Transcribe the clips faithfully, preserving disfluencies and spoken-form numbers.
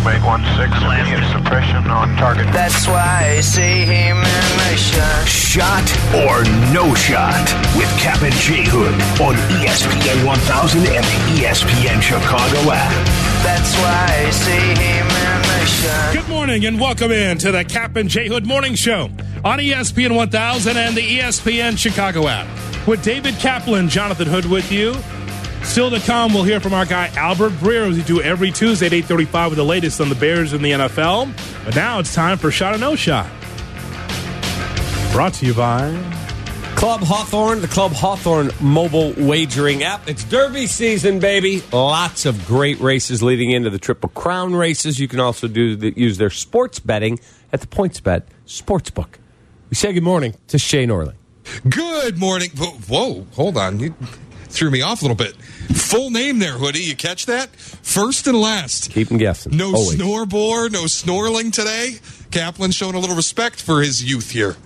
Estimate one six, immediate suppression on target. That's why I see him in the shot. Shot or no shot with Cap and J Hood on E S P N one thousand and the E S P N Chicago app. That's why I see him in the shot. Good morning and welcome in to the Cap and J Hood Morning Show on E S P N one thousand and the E S P N Chicago app. With David Kaplan, Jonathan Hood with you. Still to come, we'll hear from our guy Albert Breer, as we do every Tuesday at eight thirty-five with the latest on the Bears in the N F L. But now it's time for Shot or No Shot. Brought to you by Club Hawthorne, the Club Hawthorne mobile wagering app. It's Derby season, baby. Lots of great races leading into the Triple Crown races. You can also do the, use their sports betting at the PointsBet Sportsbook. We say good morning to Shane Orley. Good morning. Whoa, hold on. You threw me off a little bit. Full name there, Hoodie. You catch that? First and last. Keep them guessing. No Always. snorebore, no snorling today. Kaplan showing a little respect for his youth here.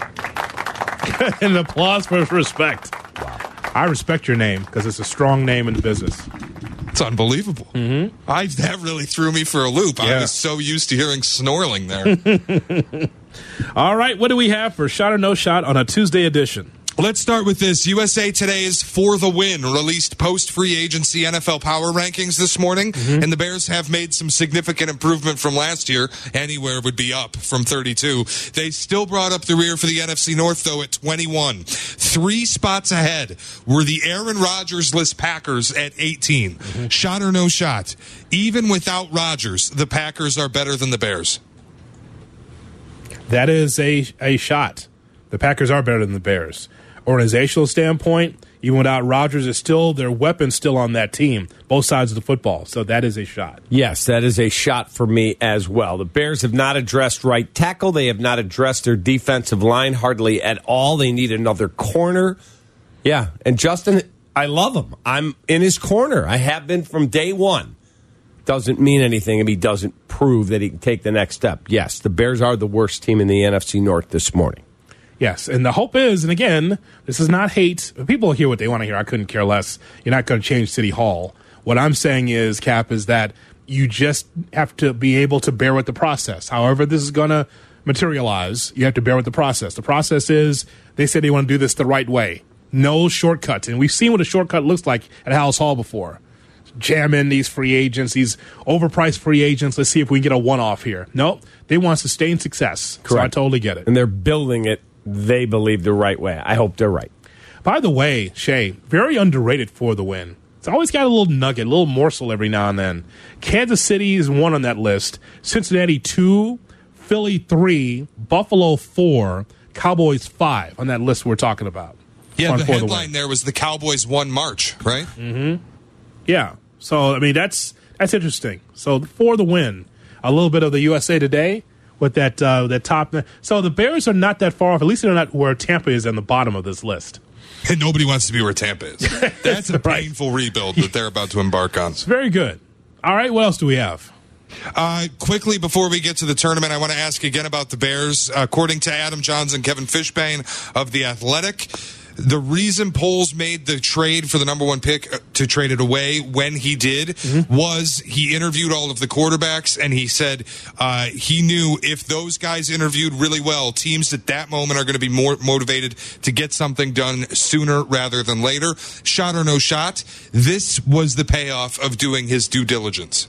an applause for respect. Wow. I respect your name because it's a strong name in the business. It's unbelievable. Mm-hmm. I, that really threw me for a loop. Yeah. I was so used to hearing snorling there. All right, what do we have for Shot or No Shot on a Tuesday edition? Let's start with this. U S A Today's For the Win released post-free agency N F L power rankings this morning, mm-hmm. and the Bears have made some significant improvement from last year. Anywhere would be up from thirty-two. They still brought up the rear for the N F C North, though, at twenty-one. Three spots ahead were the Aaron Rodgers-less Packers at eighteen. Mm-hmm. Shot or no shot? Even without Rodgers, the Packers are better than the Bears. That is a, a shot. The Packers are better than the Bears. Organizational standpoint, even without Rodgers, is still their weapons still on that team, both sides of the football. So that is a shot. Yes, that is a shot for me as well. The Bears have not addressed right tackle. They have not addressed their defensive line hardly at all. They need another corner. Yeah, and Justin, I love him. I'm in his corner. I have been from day one. Doesn't mean anything if he doesn't prove that he can take the next step. Yes, the Bears are the worst team in the N F C North this morning. Yes, and the hope is, and again, this is not hate. People hear what they want to hear. I couldn't care less. You're not going to change City Hall. What I'm saying is, Cap, is that you just have to be able to bear with the process. However this is going to materialize, you have to bear with the process. The process is, they say they want to do this the right way. No shortcuts. And we've seen what a shortcut looks like at Hallis Hall before. Jam in these free agents, these overpriced free agents. Let's see if we can get a one-off here. Nope. They want sustained success. Correct. So I totally get it. And they're building it, they believe, the right way. I hope they're right. By the way, Shay, very underrated For the Win. It's always got a little nugget, a little morsel every now and then. Kansas City is one on that list. Cincinnati, two. Philly, three. Buffalo, four. Cowboys, five on that list we're talking about. Yeah, the headline the there was the Cowboys won March, right? Mm-hmm. Yeah. So, I mean, that's that's interesting. So, For the Win, a little bit of the U S A Today with that uh, that top. So, the Bears are not that far off. At least they're not where Tampa is on the bottom of this list. And nobody wants to be where Tampa is. That's a right. painful rebuild that they're about to embark on. It's very good. All right, what else do we have? Uh, quickly, before we get to the tournament, I want to ask again about the Bears. According to Adam Johns and Kevin Fishbane of The Athletic, the reason Poles made the trade for the number one pick to trade it away when he did mm-hmm. was he interviewed all of the quarterbacks, and he said uh, he knew if those guys interviewed really well, teams at that moment are going to be more motivated to get something done sooner rather than later. Shot or no shot, this was the payoff of doing his due diligence.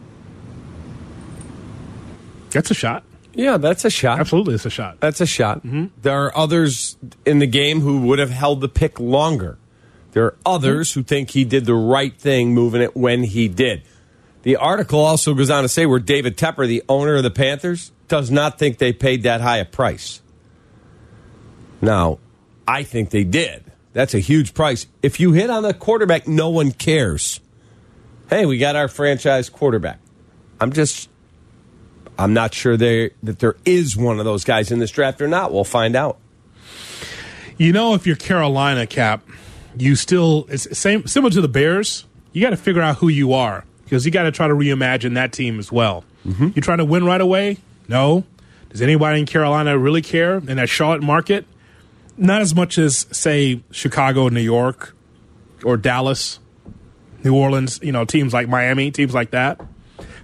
That's a shot. Yeah, that's a shot. Absolutely, it's a shot. That's a shot. Mm-hmm. There are others in the game who would have held the pick longer. There are others mm-hmm. who think he did the right thing moving it when he did. The article also goes on to say where David Tepper, the owner of the Panthers, does not think they paid that high a price. Now, I think they did. That's a huge price. If you hit on the quarterback, no one cares. Hey, we got our franchise quarterback. I'm just... I'm not sure there that there is one of those guys in this draft or not. We'll find out. You know, if you're Carolina, Cap, you still it's same similar to the Bears. You got to figure out who you are because you got to try to reimagine that team as well. Mm-hmm. You trying to win right away? No. Does anybody in Carolina really care in that Charlotte market? Not as much as say Chicago, New York, or Dallas, New Orleans. You know, teams like Miami, teams like that.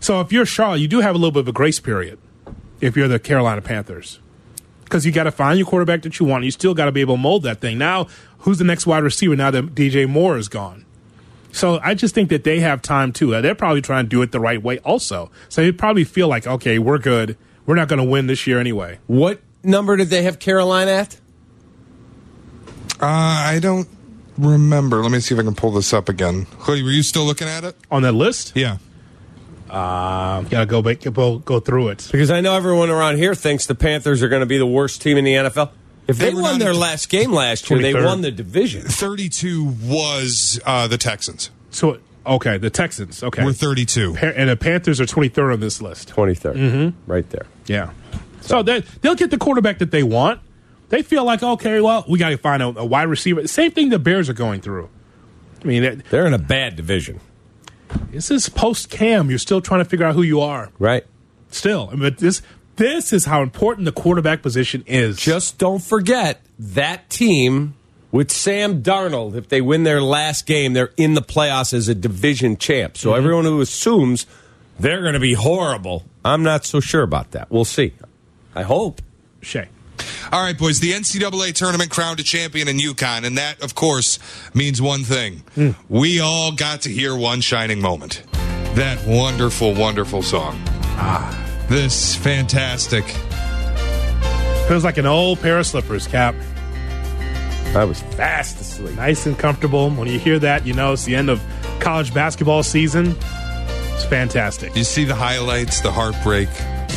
So if you're Charlotte, you do have a little bit of a grace period if you're the Carolina Panthers. Because you got to find your quarterback that you want. You still got to be able to mold that thing. Now, who's the next wide receiver now that D J Moore is gone? So I just think that they have time, too. They're probably trying to do it the right way also. So they probably feel like, okay, we're good. We're not going to win this year anyway. What number did they have Carolina at? Uh, I don't remember. Let me see if I can pull this up again. Hoodie, were you still looking at it? On that list? Yeah. Uh, got to go, back, go go through it. Because I know everyone around here thinks the Panthers are going to be the worst team in the N F L. If they, They were won not their a- last game last year, they twenty-third. won the division. thirty-two was uh, the Texans. So, okay, the Texans. Okay. We're thirty-two. Pa- and the Panthers are twenty-third on this list. twenty-third. Mm-hmm. Right there. Yeah. So they, they'll get the quarterback that they want. They feel like, okay, well, we got to find a, a wide receiver. Same thing the Bears are going through. I mean, it, They're in a bad division. this is post-Cam. You're still trying to figure out who you are. Right. Still. I mean, this this is how important the quarterback position is. Just don't forget that team with Sam Darnold, if they win their last game, they're in the playoffs as a division champ. So everyone who assumes they're going to be horrible, I'm not so sure about that. We'll see. I hope. Shay. All right, boys, the N C double A tournament crowned a champion in UConn, and that, of course, means one thing. Mm. We all got to hear One Shining Moment. That wonderful, wonderful song. Ah. This fantastic. Feels like an old pair of slippers, Cap. I was fast asleep. Nice and comfortable. When you hear that, you know it's the end of college basketball season. It's fantastic. You see the highlights, the heartbreak,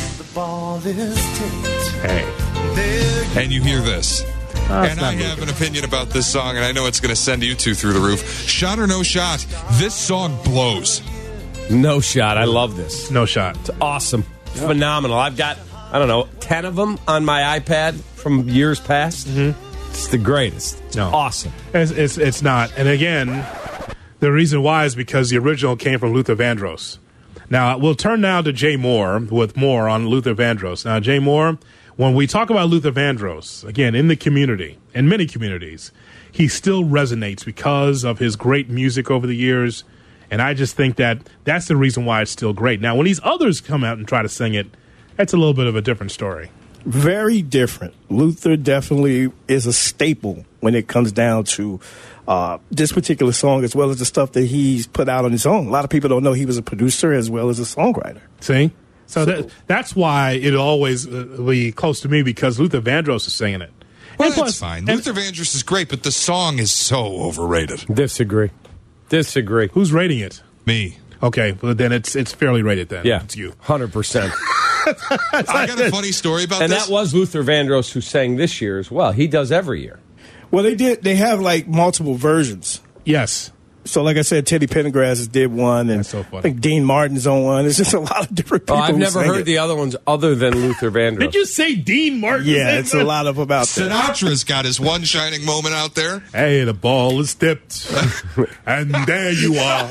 Hey. and you hear this. it's and not I have moving. an opinion about this song, and I know it's going to send you two through the roof. Shot or no shot, this song blows. No shot. I love this. No shot. It's awesome. Phenomenal. I've got, I don't know, ten of them on my iPad from years past. Mm-hmm. It's the greatest. It's No. awesome. It's, it's, it's not. And again, the reason why is because the original came from Luther Vandross. Now, we'll turn now to Jay Moore with more on Luther Vandross. Now, Jay Moore, when we talk about Luther Vandross, again, in the community, in many communities, he still resonates because of his great music over the years. And I just think that that's the reason why it's still great. Now, when these others come out and try to sing it, that's a little bit of a different story. Very different. Luther definitely is a staple when it comes down to uh, this particular song, as well as the stuff that he's put out on his own. A lot of people don't know he was a producer as well as a songwriter. See? So, that, that's why it'll always uh, be close to me, because Luther Vandross is singing it. Well, And that's plus- fine. and- Luther Vandross is great, but the song is so overrated. Disagree. Disagree. Who's rating it? Me. Okay, well then it's it's fairly rated then. Yeah. It's you. one hundred percent. I got a funny story about And this. that was Luther Vandross who sang this year as well. He does every year. Well, they did. They have like multiple versions. Yes. So, like I said, Teddy Pendergrass did one, and That's so funny. I think Dean Martin's on one. It's just a lot of different Oh, people. I've who never sang heard it. the other ones other than Luther Vandross. Did you say Dean Martin? Yeah, it's a lot of about that. Sinatra's got his one shining moment out there. Hey, the ball is tipped, and there you are.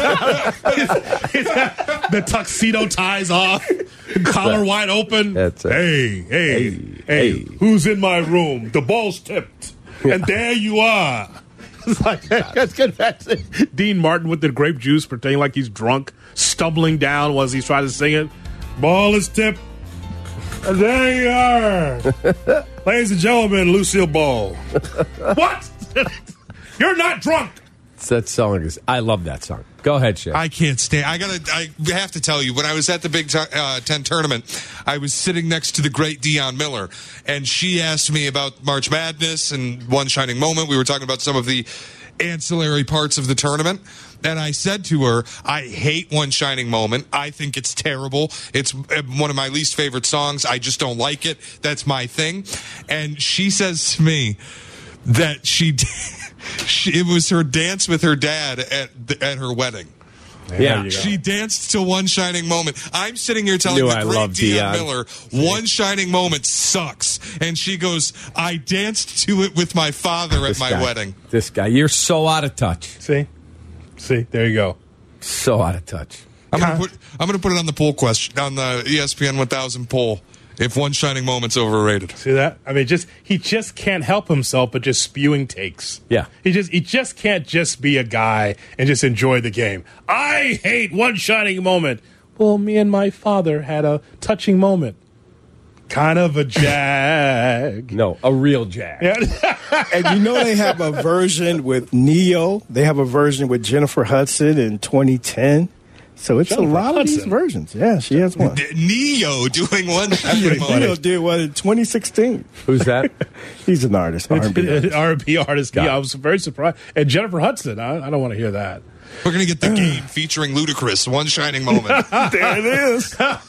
The tuxedo ties off, collar wide open. That's it. Hey, hey, hey, hey. who's in my room? The ball's tipped, and there you are. It's like, that's good. That's it. Dean Martin with the grape juice, pretending like he's drunk, stumbling down as he's trying to sing it. Ball is tipped, and there you are. Ladies and gentlemen, Lucille Ball. What? You're not drunk. That song is. I love that song. Go ahead, Shay. I can't stand. I gotta. I have to tell you, when I was at the Big T- uh, Ten tournament, I was sitting next to the great Deion Miller, and she asked me about March Madness and One Shining Moment. We were talking about some of the ancillary parts of the tournament, and I said to her, "I hate One Shining Moment. I think it's terrible. It's one of my least favorite songs. I just don't like it. That's my thing." And she says to me that she. She, it was her dance with her dad at the, at her wedding. yeah. you go. She danced to One Shining Moment. I'm sitting here telling Knew the I great loved Deion Deion. Miller, One Shining Moment sucks. And she goes, I danced to it with my father at This my guy. wedding. This guy. You're so out of touch. See? See? There you go. So out of touch. I'm gonna put I'm gonna put it on the poll question on the E S P N one thousand poll. If One Shining Moment's overrated. See that? I mean, just he just can't help himself but just spewing takes. Yeah. He just he just can't just be a guy and just enjoy the game. I hate One Shining Moment. Well, me and my father had a touching moment. Kind of a jag. No, a real jag. Yeah. And you know they have a version with Neo. They have a version with Jennifer Hudson in twenty ten. So it's Jennifer a lot Hudson. of these versions. Yeah, she has one. Neo doing one. Neo did one in twenty sixteen. Who's that? He's an artist. R and B artist. R and B artist. Got Yeah, it. I was very surprised. And Jennifer Hudson, I, I don't want to hear that. We're going to get the game featuring Ludacris, One Shining Moment. There it is.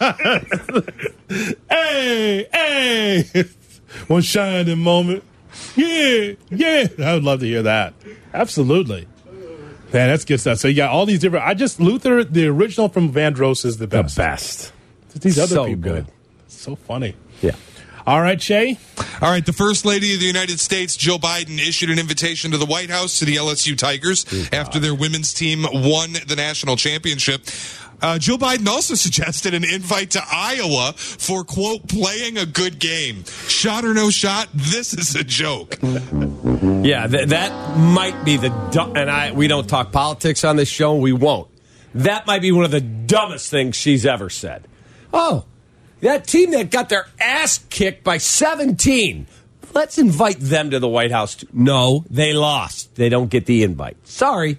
Hey, hey, one shining moment. Yeah, yeah. I would love to hear that. Absolutely. Man, that's good stuff. So you got all these different. I just Luther, the original from Vandross, is the The best. best. These other So people, good. so funny. Yeah. All right, Shay. All right, the First Lady of the United States, Jill Biden, issued an invitation to the White House to the L S U Tigers after their women's team won the national championship. Uh, Joe Biden also suggested an invite to Iowa for, quote, playing a good game. Shot or no shot, this is a joke. Yeah, th- that might be the du- and I we don't talk politics on this show. We won't. That might be one of the dumbest things she's ever said. Oh, that team that got their ass kicked by seventeen. Let's invite them to the White House. Too. No, they lost. They don't get the invite. Sorry.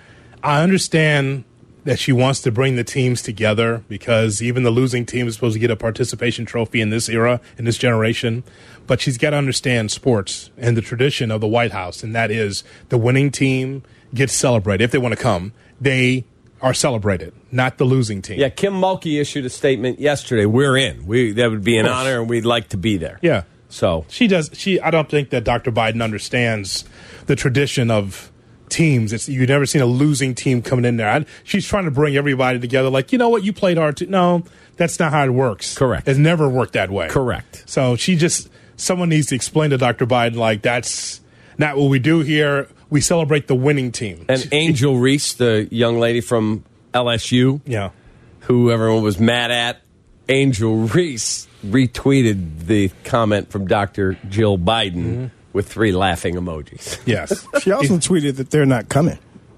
I understand that she wants to bring the teams together because even the losing team is supposed to get a participation trophy in this era, in this generation. But she's got to understand sports and the tradition of the White House, and that is the winning team gets celebrated. If they want to come, they are celebrated, not the losing team. Yeah, Kim Mulkey issued a statement yesterday. We're in. We that would be an honor, and we'd like to be there. Yeah. So She does. She. I don't think that Doctor Biden understands the tradition of teams. It's you've never seen a losing team coming in there. I, she's trying to bring everybody together. Like, you know what, you played hard too. No, that's not how it works. Correct. It's never worked that way. Correct. So she just someone needs to explain to Doctor Biden like that's not what we do here. We celebrate the winning team. And Angel Reese, the young lady from L S U, yeah. who everyone was mad at, Angel Reese retweeted the comment from Doctor Jill Biden mm-hmm. with three laughing emojis. Yes. She also tweeted that they're not coming.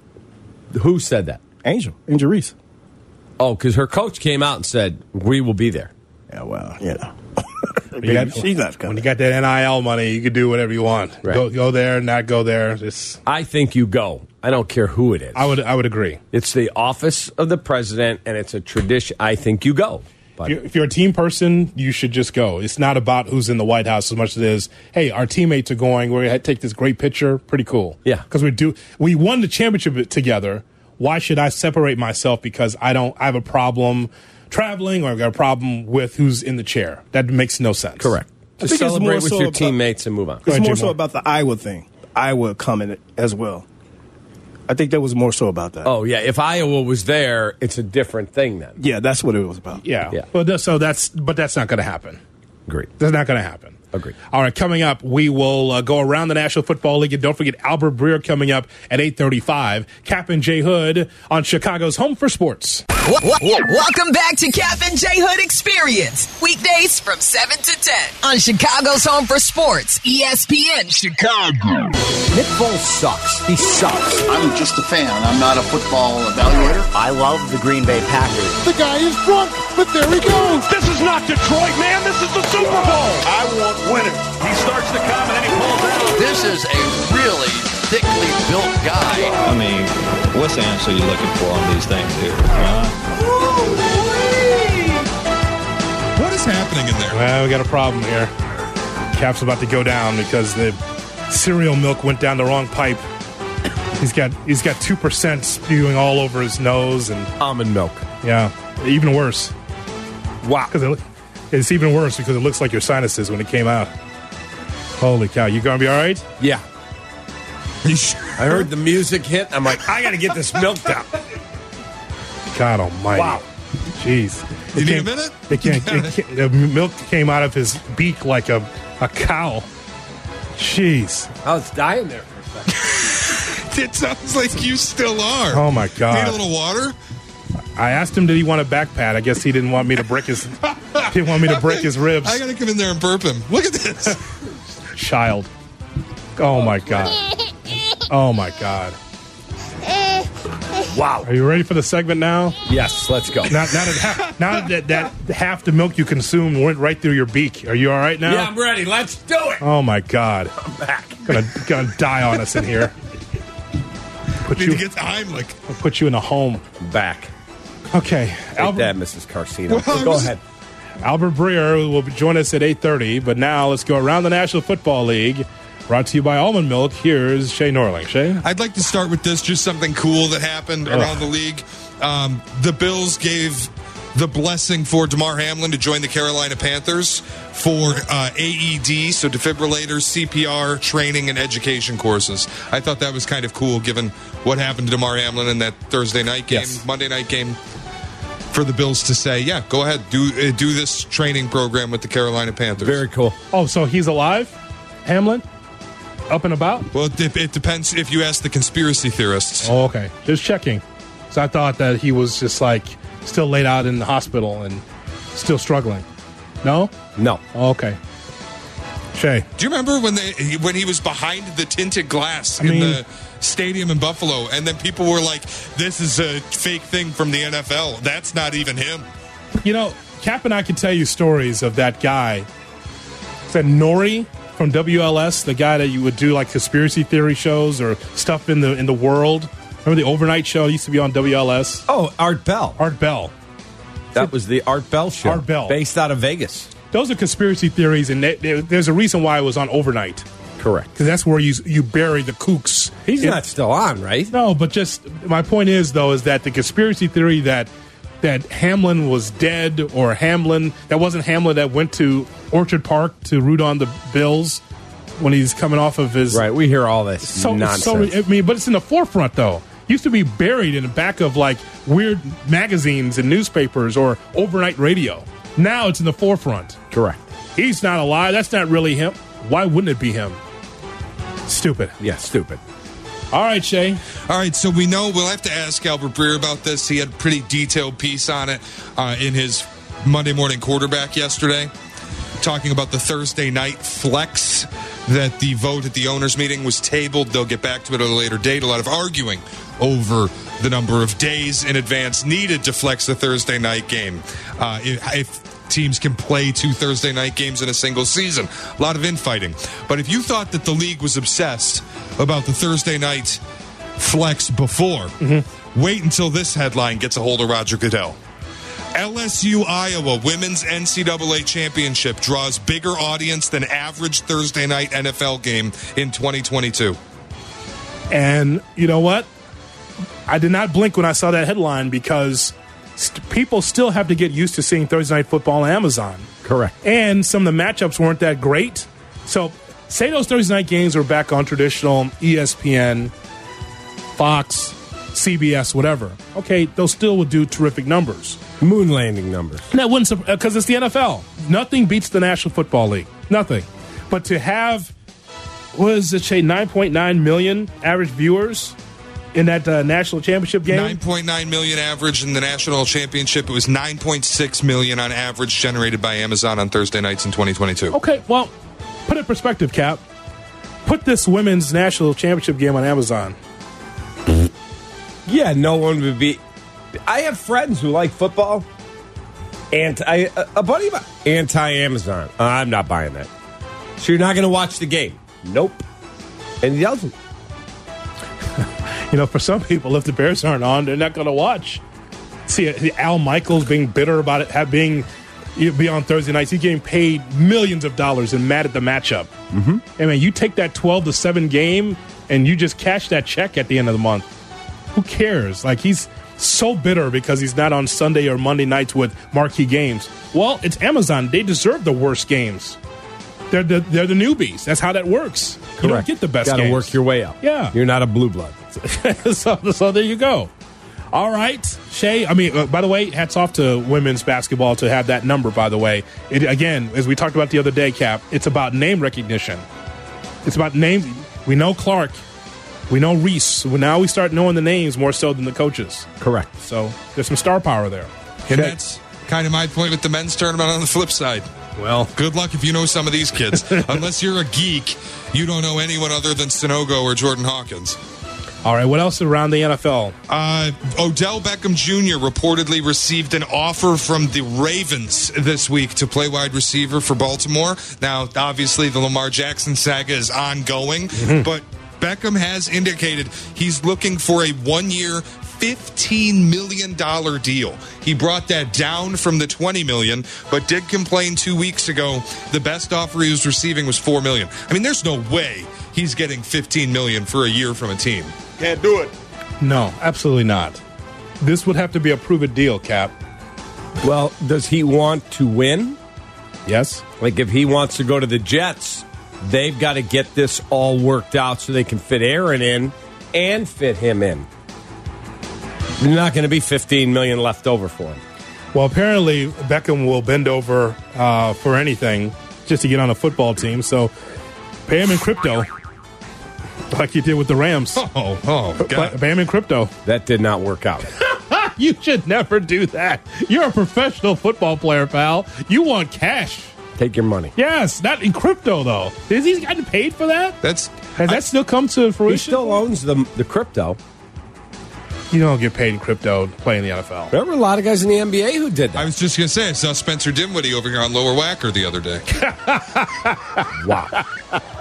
Who said that? Angel. Angel Reese. Oh, because her coach came out and said, we will be there. Yeah, well, you know. You got, she's not coming. When you got that N I L money, you can do whatever you want. Right. Go, go there, not go there. Just, I think you go. I don't care who it is. I would, I would agree. It's the office of the president, and it's a tradition. I think you go. If you're, if you're a team person, you should just go. It's not about who's in the White House as much as it is, hey, our teammates are going. We're going to take this great picture. Pretty cool. Yeah. Because we do. We won the championship together. Why should I separate myself because I don't I have a problem traveling or I've got a problem with who's in the chair? That makes no sense. Correct. I Just think it's celebrate more with so your about- teammates and move on. It's ahead, more Jim so Moore. about the Iowa thing. Iowa coming as well. I think that was more so about that. Oh, yeah. If Iowa was there, it's a different thing then. Yeah, that's what it was about. Yeah. Yeah. Well, so that's but that's not going to happen. Agreed. That's not going to happen. Agreed. All right, coming up, we will uh, go around the National Football League. And don't forget Albert Breer coming up at eight thirty-five. Cap and J Hood on Chicago's Home for Sports. Welcome back to Cap and J Hood Experience. Weekdays from seven to ten on Chicago's Home for Sports, E S P N Chicago. Nick Foles sucks. He sucks. I'm just a fan. I'm not a football evaluator. I love the Green Bay Packers. The guy is drunk, but there he goes. This is not Detroit, man. This is the Super Bowl. I want winners. He starts to come and then he pulls out. This is a really thickly built guy. I mean, what's the answer you're looking for on these things here? Huh? What is happening in there? Well, we got a problem here. Cap's about to go down because the cereal milk went down the wrong pipe. He's got he's got two percent spewing all over his nose and Almond milk. yeah, even worse. Wow, because it, it's even worse because it looks like your sinuses when it came out. Holy cow! You gonna be all right? Yeah. You sure? I heard the music hit. I'm like, I got to get this milk down. God Almighty! Wow. Jeez. You It need a came- minute? It can't, it can't, the milk came out of his beak like a, a cow. Jeez. I was dying there for a second. It sounds like you still are. Oh, my God. Need a little water? I asked him, did he want a back pad? I guess he didn't want me to break his didn't want me to break his ribs. I gotta come in there and burp him. Look at this. Child. Oh, my God. Oh, my God. Wow. Are you ready for the segment now? Yes, let's go. Now, now, that, half, now that, that half the milk you consumed went right through your beak. Are you all right now? Yeah, I'm ready. Let's do it. Oh, my God. I'm back. Gonna, gonna die on us in here. Put Need you, to get the Heimlich. I'll put you in a home. I'm back. Okay. Take Albert, that, Missus Carcino. Well, go was- ahead. Albert Breer will join us at eight thirty, but now let's go around the National Football League. Brought to you by Almond Milk. Here's Shay Norling. Shay? I'd like to start with this, just something cool that happened Ugh. around the league. Um, the Bills gave the blessing for DeMar Hamlin to join the Carolina Panthers for uh, A E D, so defibrillators, C P R, training, and education courses. I thought that was kind of cool, given what happened to DeMar Hamlin in that Thursday night game, Yes. Monday night game, for the Bills to say, yeah, go ahead, do uh, do this training program with the Carolina Panthers. Very cool. Oh, so he's alive? Hamlin? Up and about? Well, it, it depends if you ask the conspiracy theorists. Oh, okay. Just checking. So I thought that he was just like still laid out in the hospital and still struggling. No? No. Oh, okay. Shay. Do you remember when they when he was behind the tinted glass I in mean- the stadium in Buffalo, and then people were like, "This is a fake thing from the N F L. That's not even him." You know, Cap and I can tell you stories of that guy. Is that Nori from W L S, the guy that you would do like conspiracy theory shows or stuff in the in the world? Remember the overnight show used to be on W L S? Oh, Art Bell. Art Bell. That was the Art Bell show. Art Bell. Based out of Vegas. Those are conspiracy theories, and they, they, there's a reason why it was on overnight. Correct. Because that's where you you bury the kooks. He's in- not still on, right? No, but just my point is though is that the conspiracy theory that that Hamlin was dead, or Hamlin that wasn't Hamlin that went to Orchard Park to root on the Bills when he's coming off of his Right. We hear all this so, nonsense. so I mean, but it's in the forefront though. Used to be buried in the back of like weird magazines and newspapers or overnight radio. Now it's in the forefront. Correct. He's not alive. That's not really him. Why wouldn't it be him? Stupid. Yeah, stupid. All right, Shay. All right, so we know we'll have to ask Albert Breer about this. He had a pretty detailed piece on it uh, in his Monday Morning Quarterback yesterday, talking about the Thursday night flex, that the vote at the owners' meeting was tabled. They'll get back to it at a later date. A lot of arguing over the number of days in advance needed to flex the Thursday night game. Uh, if, if teams can play two Thursday night games in a single season. A lot of infighting. But if you thought that the league was obsessed about the Thursday night flex before, mm-hmm. wait until this headline gets a hold of Roger Goodell. L S U Iowa Women's N C double A Championship draws bigger audience than average Thursday night N F L game in twenty twenty-two. And you know what? I did not blink when I saw that headline because st- people still have to get used to seeing Thursday Night Football on Amazon. Correct. And some of the matchups weren't that great. So say those Thursday night games are back on traditional E S P N, Fox, C B S, whatever. Okay, those still would do terrific numbers. Moon landing numbers. And that wouldn't, because it's the N F L. Nothing beats the National Football League. Nothing. But to have, what is it, say, nine point nine million average viewers in that uh, national championship game? nine point nine million average in the national championship. It was nine point six million on average generated by Amazon on Thursday nights in twenty twenty-two. Okay, well, put it in perspective, Cap. Put this women's national championship game on Amazon. Yeah, no one would be. I have friends who like football. Anti, a, a buddy of mine, anti-Amazon. Uh, I'm not buying that. So you're not going to watch the game? Nope. And he doesn't. You know, for some people, if the Bears aren't on, they're not going to watch. See, Al Michaels being bitter about it, have being be on Thursday nights. He's getting paid millions of dollars and mad at the matchup. Mm-hmm. I mean, you take that twelve to seven game and you just cash that check at the end of the month. Who cares? Like, he's so bitter because he's not on Sunday or Monday nights with marquee games. Well, it's Amazon. They deserve the worst games. They're the they're the newbies. That's how that works. Correct. You don't get the best Got to games. work your way up. Yeah. You're not a blue blood. so, so there you go. All right, Shay. I mean, uh, by the way, hats off to women's basketball to have that number, by the way. It, again, as we talked about the other day, Cap, it's about name recognition. It's about name. We know Clark. We know Reese. Well, now we start knowing the names more so than the coaches. Correct. So there's some star power there. And that's kind of my point with the men's tournament on the flip side. Well, good luck if you know some of these kids. Unless you're a geek, you don't know anyone other than Sonogo or Jordan Hawkins. All right, what else around the N F L? Uh, Odell Beckham Junior reportedly received an offer from the Ravens this week to play wide receiver for Baltimore. Now, obviously, the Lamar Jackson saga is ongoing, mm-hmm. but Beckham has indicated he's looking for a one-year, fifteen million dollars deal. He brought that down from the twenty million dollars, but did complain two weeks ago the best offer he was receiving was four million dollars. I mean, there's no way he's getting fifteen million dollars for a year from a team. Can't do it. No, absolutely not. This would have to be a prove-it deal, Cap. Well, does he want to win? Yes. Like if he wants to go to the Jets, they've got to get this all worked out so they can fit Aaron in and fit him in. There's not going to be fifteen million dollars left over for him. Well, apparently Beckham will bend over uh, for anything just to get on a football team. So pay him in crypto, like you did with the Rams. Oh, oh, God. Pay him in crypto. That did not work out. You should never do that. You're a professional football player, pal. You want cash. Take your money. Yes, not in crypto, though. Is he gotten paid for that? That's Has I, that still come to fruition? He still owns the, the crypto. You don't get paid in crypto to play in the N F L. There were a lot of guys in the N B A who did that. I was just going to say, I saw Spencer Dinwiddie over here on Lower Wacker the other day. Wow.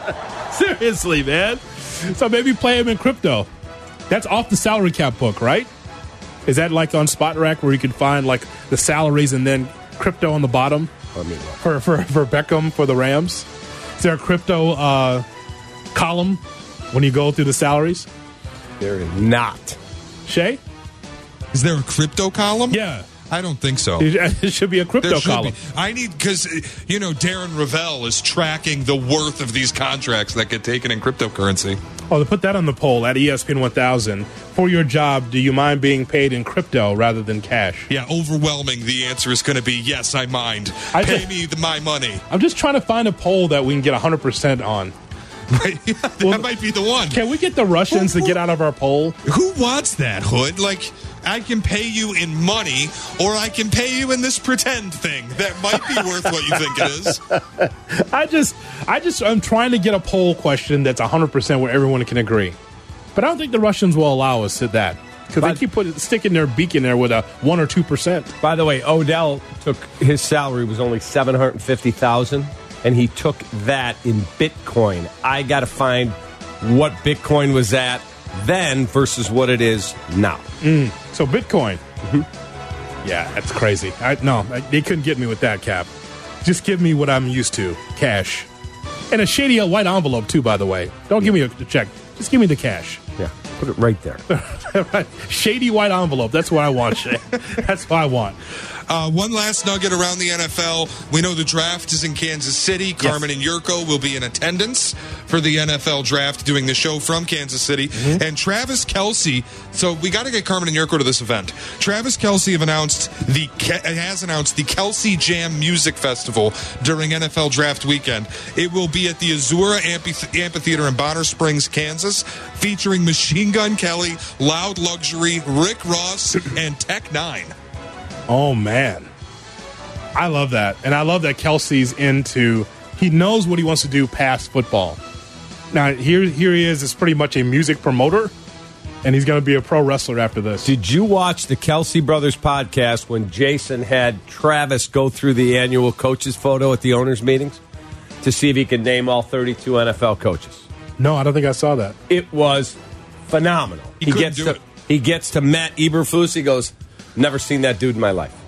Seriously, man. So maybe play him in crypto. That's off the salary cap book, right? Is that like on Spot Rack where you can find like the salaries and then crypto on the bottom I mean, for, for, for Beckham for the Rams? Is there a crypto uh, column when you go through the salaries? There is not. Shay? Is there a crypto column? Yeah. I don't think so. It should be a crypto there should column. Be. I need, because, you know, Darren Ravel is tracking the worth of these contracts that get taken in cryptocurrency. Oh, to put that on the poll at E S P N one thousand. For your job, do you mind being paid in crypto rather than cash? Yeah, overwhelming. The answer is going to be yes, I mind. I Pay just, me the, my money. I'm just trying to find a poll that we can get one hundred percent on. Right. Yeah, that well, might be the one. Can we get the Russians who, who, to get out of our poll? Who wants that, Hood? Like, I can pay you in money, or I can pay you in this pretend thing that might be worth what you think it is. I just, I just, I'm trying to get a poll question that's one hundred percent where everyone can agree. But I don't think the Russians will allow us to that. Because they keep putting, sticking their beak in there with a one or two percent. By the way, Odell took, his salary was only seven hundred fifty thousand dollars. And he took that in Bitcoin. I got to find what Bitcoin was at then versus what it is now. Mm, so Bitcoin. Mm-hmm. Yeah, that's crazy. I, no, I, they couldn't get me with that, Cap. Just give me what I'm used to, cash. And a shady white envelope, too, by the way. Don't give me a, a check. Just give me the cash. Yeah, put it right there. Right. Shady white envelope. That's what I want, Shay. That's what I want. Uh, one last nugget around the N F L. We know the draft is in Kansas City. Yes. Carmen and Yurko will be in attendance for the N F L draft, doing the show from Kansas City. Mm-hmm. And Travis Kelce. So we got to get Carmen and Yurko to this event. Travis Kelce have announced the has announced the Kelce Jam Music Festival during N F L Draft Weekend. It will be at the Azura Amphith- Amphitheater in Bonner Springs, Kansas, featuring Machine Gun Kelly, Loud Luxury, Rick Ross, and Tech Nine. Oh, man. I love that. And I love that Kelsey's into, he knows what he wants to do past football. Now, here here he is, is pretty much a music promoter, and he's going to be a pro wrestler after this. Did you watch the Kelce Brothers podcast when Jason had Travis go through the annual coaches photo at the owners' meetings to see if he could name all thirty-two N F L coaches? No, I don't think I saw that. It was phenomenal. He, he couldn't gets do to it. He gets to Matt Eberflus. He goes, never seen that dude in my life.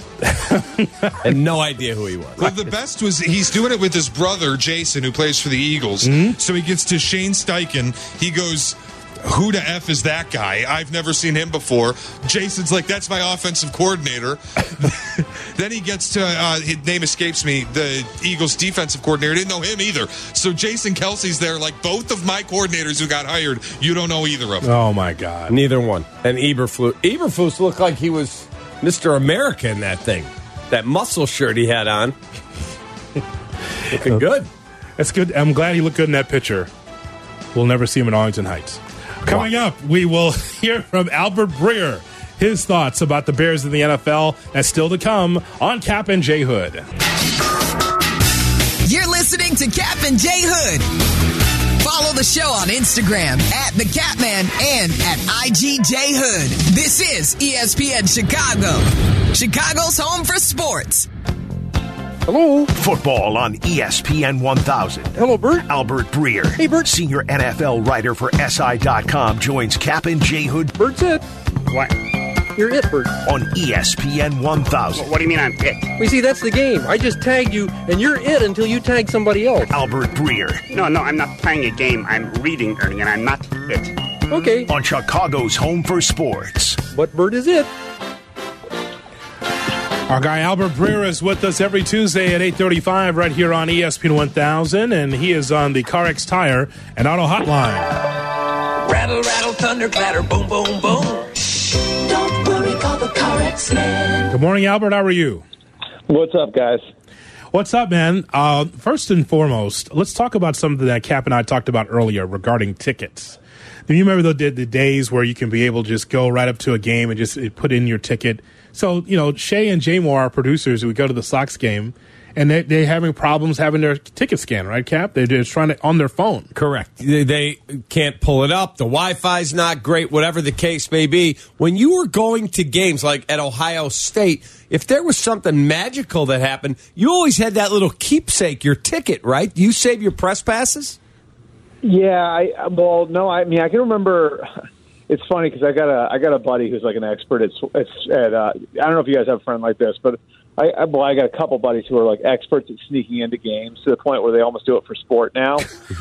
And no idea who he was. Well, the best was he's doing it with his brother, Jason, who plays for the Eagles. Mm-hmm. So he gets to Shane Steichen. He goes, who the F is that guy? I've never seen him before. Jason's like, that's my offensive coordinator. Then he gets to, uh, his name escapes me, the Eagles defensive coordinator. Didn't know him either. So Jason Kelce's there, like both of my coordinators who got hired, you don't know either of them. Oh, my God. Neither one. And Eberflus. Eberflus looked like he was Mister America in that thing. That muscle shirt he had on. Looking good. That's good. I'm glad he looked good in that picture. We'll never see him in Arlington Heights. Coming up, we will hear from Albert Breer, his thoughts about the Bears in the N F L. That's still to come on Cap and J Hood. You're listening to Cap and J Hood. Follow the show on Instagram at The Catman and at I G J Hood. This is E S P N Chicago, Chicago's home for sports. Hello. Football on E S P N one thousand. Hello, Bert. Albert Breer. Hey, Bert. Senior N F L writer for S I dot com joins Cap and J Hood. Bert's it. What? You're it, Bert. On E S P N one thousand. What do you mean I'm it? We see, that's the game. I just tagged you, and you're it until you tag somebody else. Albert Breer. No, no, I'm not playing a game. I'm reading, Ernie, and I'm not it. Okay. On Chicago's home for sports. But Bert is it. Our guy Albert Breer is with us every Tuesday at eight thirty-five right here on E S P N one thousand, and he is on the CarX Tire and Auto Hotline. Rattle, rattle, thunder, clatter, boom, boom, boom. Don't worry, call the CarX man. Good morning, Albert. How are you? What's up, guys? What's up, man? Uh, first and foremost, let's talk about something that Cap and I talked about earlier regarding tickets. Do you remember the, the days where you can be able to just go right up to a game and just put in your ticket? So, you know, Shay and Jamor, our producers, we go to the Sox game, and they, they're having problems having their ticket scan, right, Cap? They're just trying to, on their phone. Correct. They, they can't pull it up. The Wi-Fi's not great, whatever the case may be. When you were going to games like at Ohio State, if there was something magical that happened, you always had that little keepsake, your ticket, right? Do you save your press passes? Yeah, I well, no, I mean, I can remember. It's funny because I got a I got a buddy who's like an expert at at, at uh, I don't know if you guys have a friend like this, but I, I well, I got a couple buddies who are like experts at sneaking into games to the point where they almost do it for sport now.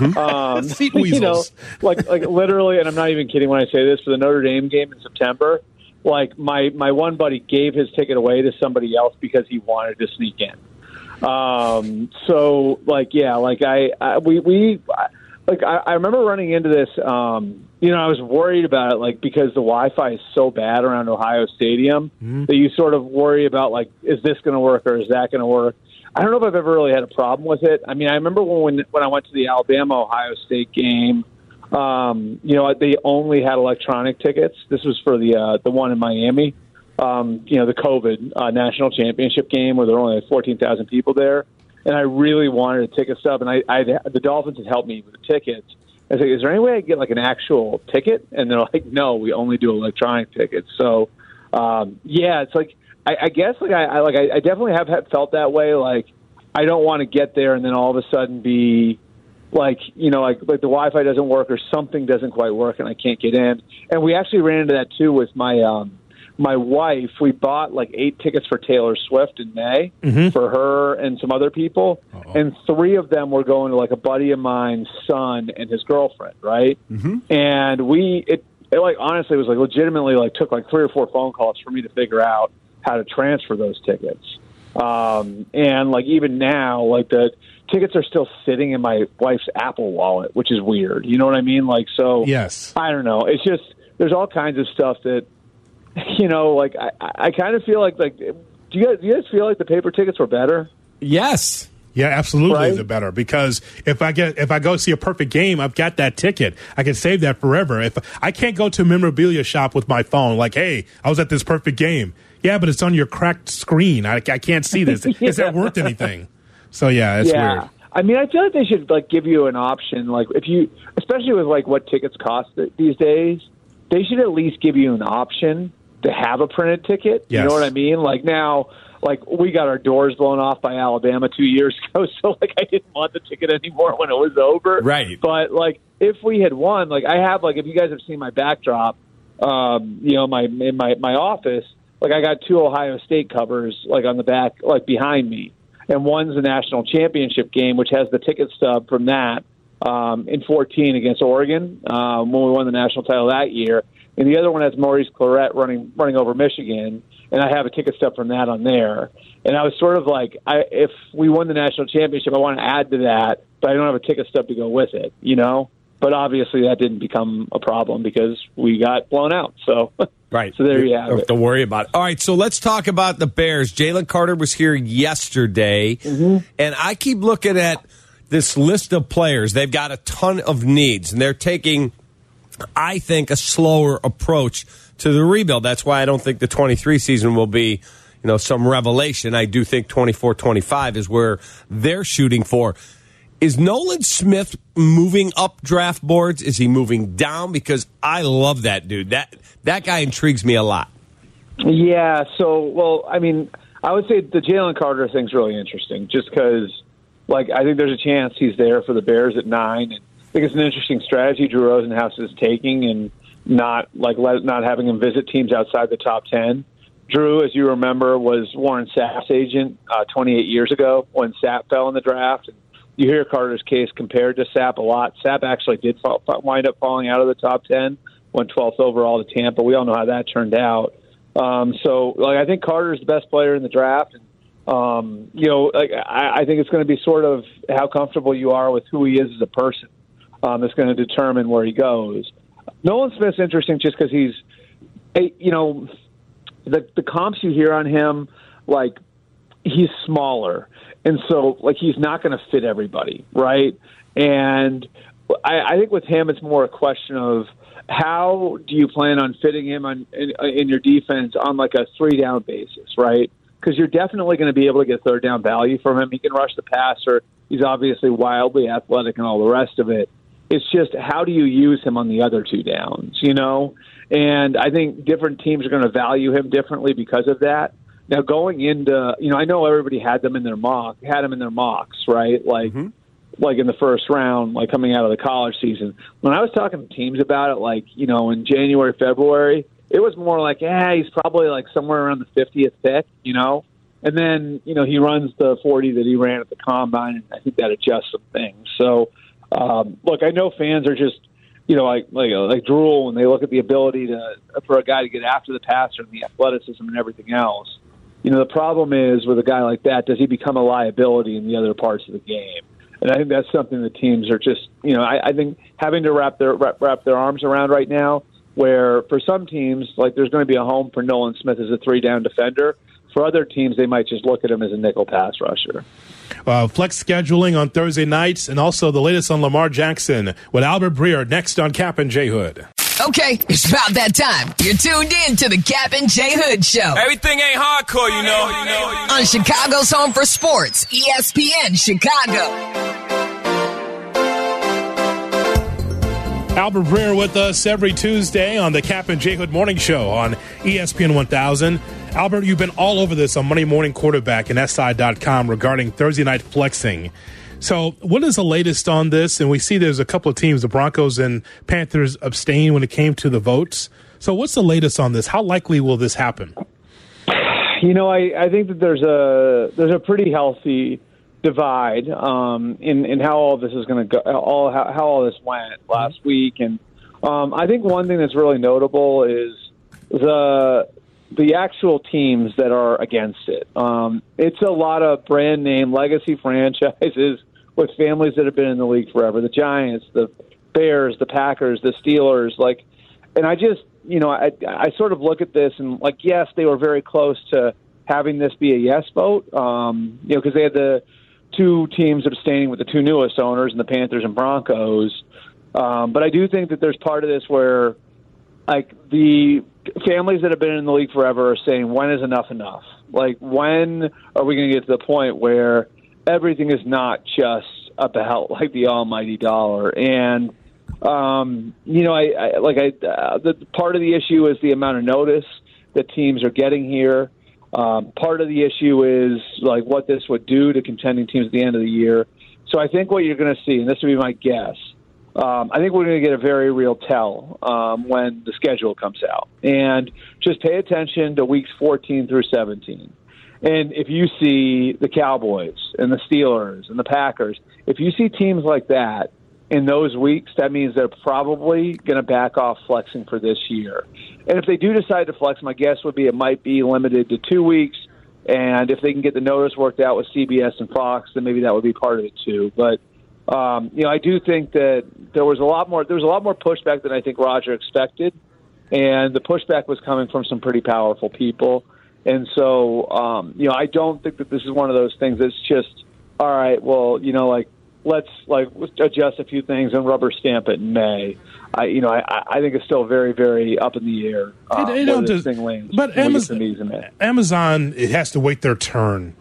um, you know, like like literally, and I'm not even kidding when I say this. For the Notre Dame game in September, like my my one buddy gave his ticket away to somebody else because he wanted to sneak in. Um, so like yeah, like I, I we we. I, Like I, I remember running into this, um, you know, I was worried about it, like because the Wi-Fi is so bad around Ohio Stadium mm-hmm. that you sort of worry about, like, is this going to work or is that going to work? I don't know if I've ever really had a problem with it. I mean, I remember when when I went to the Alabama Ohio State game, um, you know, they only had electronic tickets. This was for the uh, the one in Miami, um, you know, the COVID uh, national championship game where there were only like fourteen thousand people there. And I really wanted a ticket stub, and I, I the Dolphins had helped me with the tickets. I was like, is there any way I can get like an actual ticket? And they're like, no, we only do electronic tickets. So, um, yeah, it's like I, I guess like I, I like I, I definitely have felt that way. Like I don't want to get there and then all of a sudden be like you know like like the Wi-Fi doesn't work or something doesn't quite work and I can't get in. And we actually ran into that too with my. Um, My wife, we bought like eight tickets for Taylor Swift in May mm-hmm. for her and some other people. Uh-oh. And three of them were going to like a buddy of mine's son and his girlfriend, right? Mm-hmm. And we, it, it like honestly was like legitimately like took like three or four phone calls for me to figure out how to transfer those tickets. Um, and like even now, like the tickets are still sitting in my wife's Apple wallet, which is weird. You know what I mean? Like, so yes, I don't know. It's just, there's all kinds of stuff that, you know, like I, I kind of feel like like do you guys do you guys feel like the paper tickets were better? Yes. Yeah, absolutely, right? They're better because if I get if I go see a perfect game, I've got that ticket. I can save that forever. If I can't go to a memorabilia shop with my phone, like, hey, I was at this perfect game. Yeah, but it's on your cracked screen. I, I can't see this. yeah. Is that worth anything? So yeah, it's yeah. weird. I mean, I feel like they should like give you an option, like if you, especially with like what tickets cost these days, they should at least give you an option to have a printed ticket. Yes. You know what I mean? Like now, like we got our doors blown off by Alabama two years ago, so like I didn't want the ticket anymore when it was over. Right. But like if we had won, like I have, like if you guys have seen my backdrop, um, you know, my in my my office, like I got two Ohio State covers like on the back, like behind me, and one's the national championship game, which has the ticket stub from that um, in fourteen against Oregon um, when we won the national title that year. And the other one has Maurice Clarett running running over Michigan, and I have a ticket stub from that on there. And I was sort of like, I, if we won the national championship, I want to add to that, but I don't have a ticket stub to go with it, you know? But obviously that didn't become a problem because we got blown out. So, right. So there you have don't it. have to worry about it. All right, so let's talk about the Bears. Jalen Carter was here yesterday, mm-hmm. and I keep looking at this list of players. They've got a ton of needs, and they're taking – I think, a slower approach to the rebuild. That's why I don't think the twenty-three season will be, you know, some revelation. I do think twenty-four twenty-five is where they're shooting for. Is Nolan Smith moving up draft boards? Is he moving down? Because I love that dude. That that guy intrigues me a lot. Yeah, so, well, I mean, I would say the Jalen Carter thing's really interesting just because, like, I think there's a chance he's there for the Bears at nine. And I think it's an interesting strategy Drew Rosenhaus is taking and not, like, let, not having him visit teams outside the top ten. Drew, as you remember, was Warren Sapp's agent uh, twenty-eight years ago when Sapp fell in the draft. And you hear Carter's case compared to Sapp a lot. Sapp actually did fall, wind up falling out of the top ten, went twelfth overall to Tampa. We all know how that turned out. Um, so, like, I think Carter's the best player in the draft. And, um, you know, like, I, I think it's going to be sort of how comfortable you are with who he is as a person. Um, that's going to determine where he goes. Nolan Smith's interesting just because he's, a, you know, the the comps you hear on him, like, he's smaller. And so, like, he's not going to fit everybody, right? And I, I think with him, it's more a question of how do you plan on fitting him on in, in your defense on, like, a three-down basis, right? Because you're definitely going to be able to get third-down value from him. He can rush the passer. He's obviously wildly athletic and all the rest of it. It's just how do you use him on the other two downs, you know? And I think different teams are going to value him differently because of that. Now, going into, you know, I know everybody had them in their mock, had him in their mocks, right? Like, mm-hmm. like in the first round, like coming out of the college season. When I was talking to teams about it, like, you know, in January, February, it was more like, yeah, he's probably like somewhere around the fiftieth pick, you know? And then, you know, he runs the forty that he ran at the combine, and I think that adjusts some things. So, um, look, I know fans are just, you know, like like like drool when they look at the ability to for a guy to get after the passer and the athleticism and everything else. You know, the problem is with a guy like that, does he become a liability in the other parts of the game? And I think that's something that teams are just, you know, I, I think having to wrap their wrap, wrap their arms around right now. Where for some teams, like there's going to be a home for Nolan Smith as a three-down defender. For other teams, they might just look at him as a nickel pass rusher. Uh, flex scheduling on Thursday nights, and also the latest on Lamar Jackson with Albert Breer next on Cap and J Hood. Okay, it's about that time. You're tuned in to the Cap and J Hood Show. Everything ain't hardcore, you know. You know, you know. On Chicago's Home for Sports, E S P N Chicago. Albert Breer with us every Tuesday on the Cap and J Hood Morning Show on E S P N one thousand. Albert, you've been all over this on Monday Morning Quarterback and S I dot com regarding Thursday night flexing. So what is the latest on this? And we see there's a couple of teams, the Broncos and Panthers, abstain when it came to the votes. So what's the latest on this? How likely will this happen? You know, I, I think that there's a there's a pretty healthy divide um, in in how all this is going to go, all how, how all this went last mm-hmm. week, and um, I think one thing that's really notable is the the actual teams that are against it. Um, it's a lot of brand name legacy franchises with families that have been in the league forever. The Giants, the Bears, the Packers, the Steelers, like, and I just you know I I sort of look at this and like yes, they were very close to having this be a yes vote, um, you know, because they had the two teams abstaining with the two newest owners and the Panthers and Broncos. Um, but I do think that there's part of this where, like, the families that have been in the league forever are saying, when is enough enough? Like, when are we going to get to the point where everything is not just about, like, the almighty dollar? And, um, you know, I, I like, I, uh, the part of the issue is the amount of notice that teams are getting here. Um, part of the issue is like what this would do to contending teams at the end of the year. So I think what you're going to see, and this would be my guess, um, I think we're going to get a very real tell um, when the schedule comes out. And just pay attention to weeks fourteen through seventeen. And if you see the Cowboys and the Steelers and the Packers, if you see teams like that in those weeks, that means they're probably going to back off flexing for this year. And if they do decide to flex, my guess would be it might be limited to two weeks. And if they can get the notice worked out with C B S and Fox, then maybe that would be part of it too. But um, you know, I do think that there was a lot more. There was a lot more pushback than I think Roger expected, and the pushback was coming from some pretty powerful people. And so, um, you know, I don't think that this is one of those things that's just all right. Well, you know, like. Let's like adjust a few things and rubber stamp it in May. I, you know, I, I think it's still very, very up in the air. Uh, it, it where this just, thing lands but Amazon, Amazon, it has to wait their turn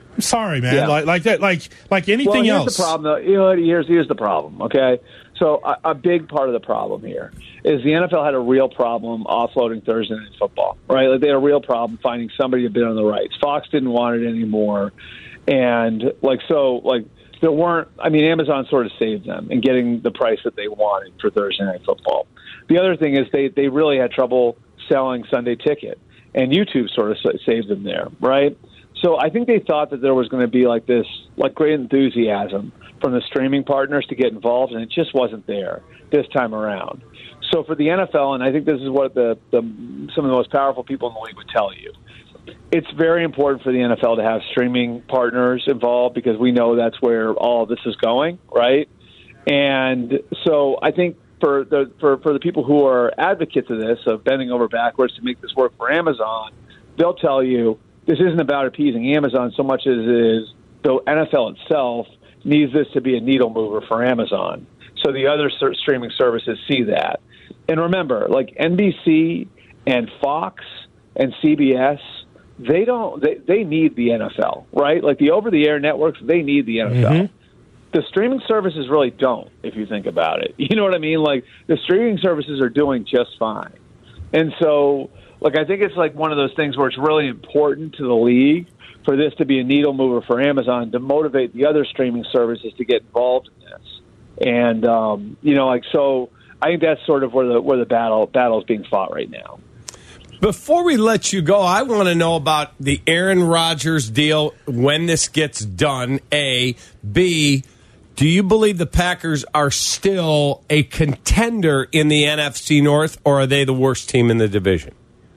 I'm sorry, man. Yeah. Like, like that, like like anything well, here's else. The problem, though. You know, here's here's the problem. Okay, so a, a big part of the problem here is the N F L had a real problem offloading Thursday Night Football. Right, like they had a real problem finding somebody to bid on the rights. Fox didn't want it anymore, and like so, like there weren't. I mean, Amazon sort of saved them in getting the price that they wanted for Thursday Night Football. The other thing is they they really had trouble selling Sunday Ticket, and YouTube sort of saved them there. Right. So I think they thought that there was going to be like this, like great enthusiasm from the streaming partners to get involved, and it just wasn't there this time around. So for the N F L, and I think this is what the, the some of the most powerful people in the league would tell you, it's very important for the N F L to have streaming partners involved because we know that's where all of this is going, right? And so I think for the for, for the people who are advocates of this, of bending over backwards to make this work for Amazon, they'll tell you, this isn't about appeasing Amazon so much as it is the N F L itself needs this to be a needle mover for Amazon. So the other ser- streaming services see that. And remember, like N B C and Fox and C B S, they don't they, they need the N F L, right? Like the over-the-air networks, they need the N F L. Mm-hmm. The streaming services really don't, if you think about it. You know what I mean? Like the streaming services are doing just fine. And so Like, I think it's like one of those things where it's really important to the league for this to be a needle mover for Amazon to motivate the other streaming services to get involved in this. And, um, you know, like, so I think that's sort of where the where the battle battle is being fought right now. Before we let you go, I want to know about the Aaron Rodgers deal when this gets done, A. B, do you believe the Packers are still a contender in the N F C North, or are they the worst team in the division?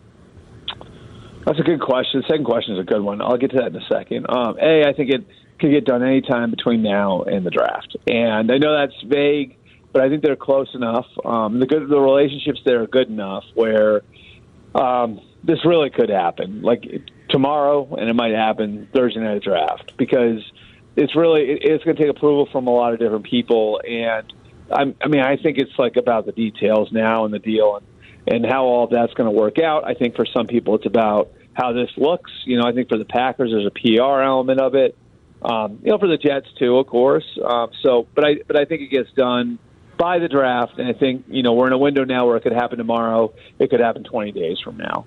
That's a good question. The second question is a good one. I'll get to that in a second. Um, a, I think it could get done any time between now and the draft. And I know that's vague, but I think they're close enough. Um, the good, the relationships there are good enough where um, this really could happen. Like tomorrow, and it might happen Thursday night of draft, because it's really it, it's going to take approval from a lot of different people. And I'm, I mean, I think it's like about the details now and the deal and. and how all of that's going to work out. I think for some people it's about how this looks. You know, I think for the Packers there's a P R element of it. Um, you know, for the Jets too, of course. Um, so, but I but I think it gets done by the draft, and I think, you know, we're in a window now where it could happen tomorrow. It could happen twenty days from now.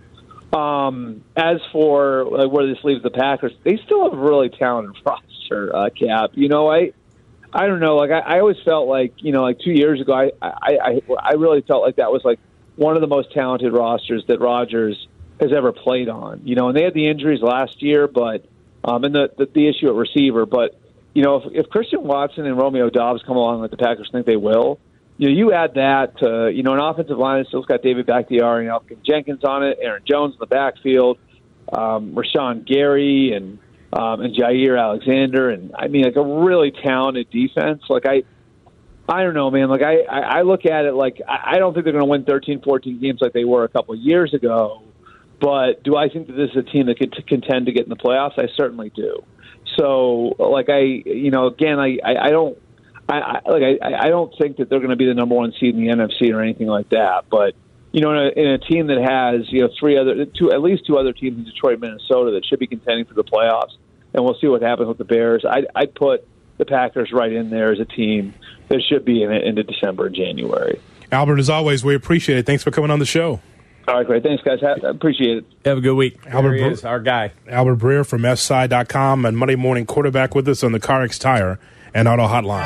Um, as for uh, where this leaves the Packers, they still have a really talented roster, uh, Cap. You know, I I don't know. Like I, I always felt like, you know, like two years ago, I I I, I really felt like that was like one of the most talented rosters that Rodgers has ever played on. You know, and they had the injuries last year, but um, and the, the the issue at receiver. But you know, if, if Christian Watson and Romeo Doubs come along like the Packers think they will, you know, you add that to, you know, an offensive line that still's got David Bakhtiari and Elkin Jenkins on it, Aaron Jones in the backfield, um, Rashawn Gary and um, and Jair Alexander, and I mean, like a really talented defense. Like I. I don't know, man. Like I, I look at it like I don't think they're going to win thirteen, fourteen games like they were a couple of years ago. But do I think that this is a team that could contend to get in the playoffs? I certainly do. So, like I, you know, again, I, I, I don't, I, I like I, I don't think that they're going to be the number one seed in the N F C or anything like that. But you know, in a, in a team that has, you know, three other, two, at least two other teams in Detroit, Minnesota that should be contending for the playoffs, and we'll see what happens with the Bears. I'd, I'd put the Packers right in there as a team that should be in it into December and January. Albert, as always, we appreciate it. Thanks for coming on the show. All right, great. Thanks, guys. I appreciate it. Have a good week. Albert There he Bre- is, our guy. Albert Breer from S I dot com and Monday Morning Quarterback with us on the CarX Tire and Auto Hotline.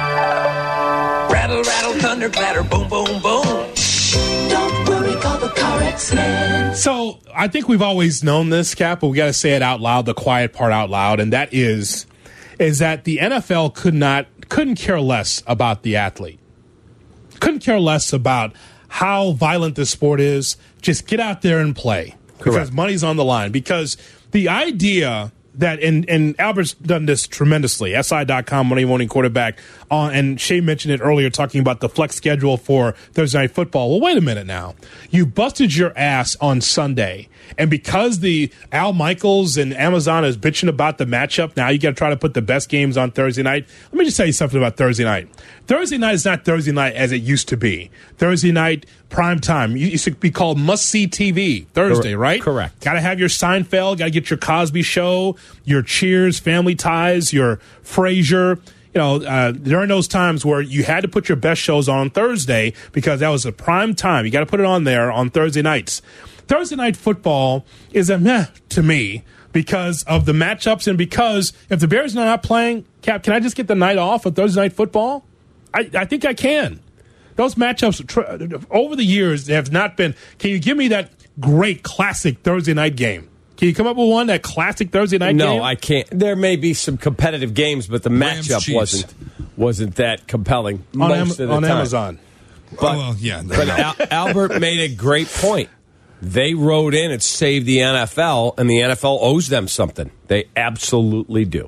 Rattle, rattle, thunder, clatter, boom, boom, boom. Don't worry, call the CarX man. So I think we've always known this, Cap, but we got to say it out loud, the quiet part out loud, and that is is that the N F L could not couldn't care less about the athlete. Couldn't care less about how violent this sport is. Just get out there and play. Correct. Because money's on the line. Because the idea that, and, and Albert's done this tremendously, S I dot com, Monday Morning Quarterback, uh, and Shay mentioned it earlier talking about the flex schedule for Thursday Night Football. Well, wait a minute now. You busted your ass on Sunday, and because the Al Michaels and Amazon is bitching about the matchup, now you got to try to put the best games on Thursday night. Let me just tell you something about Thursday night. Thursday night is not Thursday night as it used to be. Thursday night, prime time. You used to be called must-see T V Thursday, Correct. right? Correct. Got to have your Seinfeld, got to get your Cosby Show, your Cheers, Family Ties, your Frasier. You know, uh, during those times where you had to put your best shows on Thursday because that was a prime time. You got to put it on there on Thursday nights. Thursday night football is a meh to me because of the matchups and because if the Bears are not playing, Cap, can I just get the night off of Thursday night football? I, I think I can. Those matchups tr- over the years have not been. Can you give me that great classic Thursday night game? Can you come up with one, that classic Thursday night no, game? No, I can't. There may be some competitive games, but the Rams, matchup Chiefs. wasn't wasn't that compelling on most Am- of the on time. Amazon. But, oh, well, yeah. but Al- Albert made a great point. They rode in and saved the N F L, and the N F L owes them something. They absolutely do.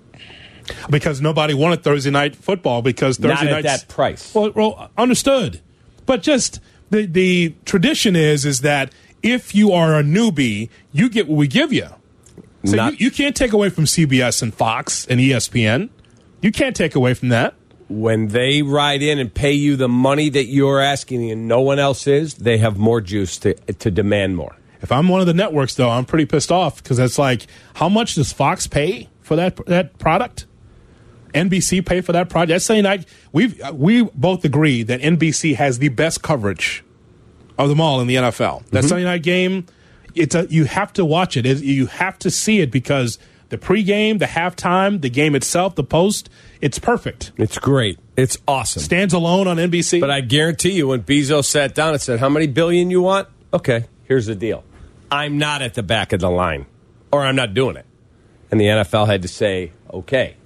Because nobody wanted Thursday night football because Thursday Not at nights, that price. Well, well, understood. But just the the tradition is is that if you are a newbie, you get what we give you. So Not- you, you can't take away from C B S and Fox and E S P N. You can't take away from that. When they ride in and pay you the money that you're asking and no one else is, they have more juice to to demand more. If I'm one of the networks, though, I'm pretty pissed off because it's like, how much does Fox pay for that that product? N B C pay for that product? That Sunday night, we we both agree that N B C has the best coverage of them all in the N F L. That Mm-hmm. Sunday night game, it's a, you have to watch it. It- You have to see it because the pregame, the halftime, the game itself, the post, it's perfect. It's great. It's awesome. Stands alone on N B C. But I guarantee you, when Bezos sat down and said, how many billion you want? Okay, here's the deal. I'm not at the back of the line, or I'm not doing it. And the N F L had to say, okay.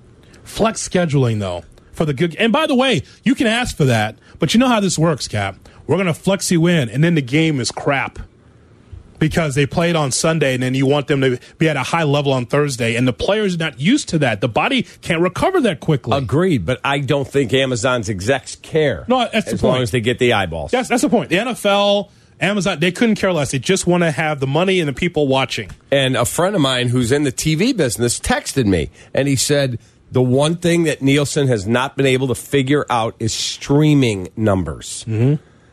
Flex scheduling, though, for the good. And by the way, you can ask for that, but you know how this works, Cap. We're going to flex you in, and then the game is crap because they played on Sunday, and then you want them to be at a high level on Thursday, and the players are not used to that. The body can't recover that quickly. Agreed, but I don't think Amazon's execs care. No, that's the as long point. as they get the eyeballs. Yes, that's the point. The N F L, Amazon, they couldn't care less. They just want to have the money and the people watching. And a friend of mine who's in the T V business texted me, and he said the one thing that Nielsen has not been able to figure out is streaming numbers. Mm-hmm.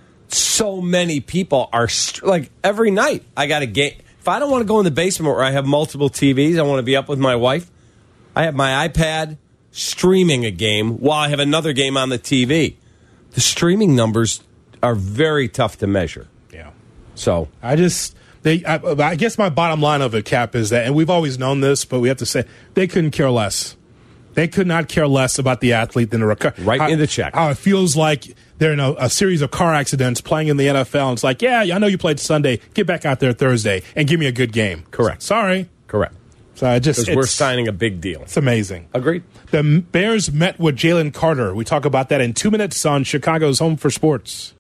So many people are st- like every night. I got a game. If I don't want to go in the basement where I have multiple T Vs, I want to be up with my wife. I have my iPad streaming a game while I have another game on the T V. The streaming numbers are very tough to measure. Yeah. So I just they. I, I guess my bottom line of it, Cap, is that, and we've always known this, but we have to say they couldn't care less. They could not care less about the athlete than the record. Right how, in the check. How it feels like they're in a, a series of car accidents playing in the N F L. And it's like, yeah, I know you played Sunday. Get back out there Thursday and give me a good game. Correct. Sorry. Correct. So I just Because we're it's- signing a big deal. It's amazing. Agreed. The Bears met with Jalen Carter. We talk about that in two minutes on Chicago's Home for Sports.